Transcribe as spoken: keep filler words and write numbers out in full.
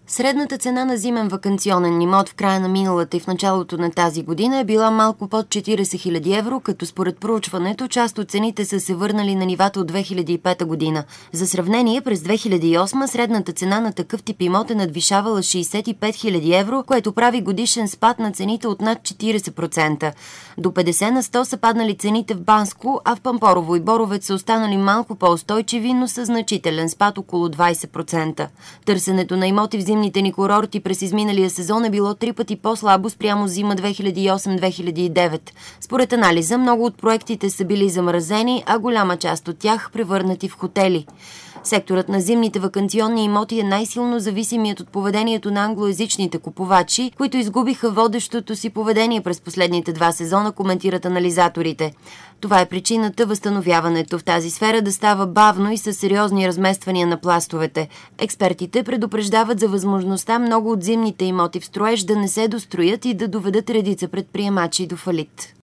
Средната цена на зимен ваканционен имот в края на миналата и в началото на тази година е била малко под четирийсет хиляди евро, като според проучването част от цените са се върнали на нивата от две хиляди и пета година. За сравнение, през две хиляди и осма средната цена на такъв тип имот е надвишавала шейсет и пет хиляди евро, което прави годишен спад на цените от над четирийсет процента. До петдесет на сто са паднали цените в Банско, а в Пампорово и Боровец са останали малко по-устойчиви, но със значителен спад около двайсет процента. Търсенето на имоти в зимните ни курорти през изминалия сезон е било три пъти по-слабо спрямо зима две хиляди и осма - две хиляди и девета. Според анализа, много от проектите са били замразени, а голяма част от тях превърнати в хотели. Секторът на зимните ваканционни имоти е най-силно зависимият от поведението на англоязичните купувачи, които изгубиха водещото си поведение през последните два сезона, коментират анализаторите. Това е причината възстановяването в тази сфера да става бавно и със сериозни размествания на пластовете. Експертите предупреждават за възможността много от зимните имоти в строеж да не се достроят и да доведат редица предприемачи до фалит.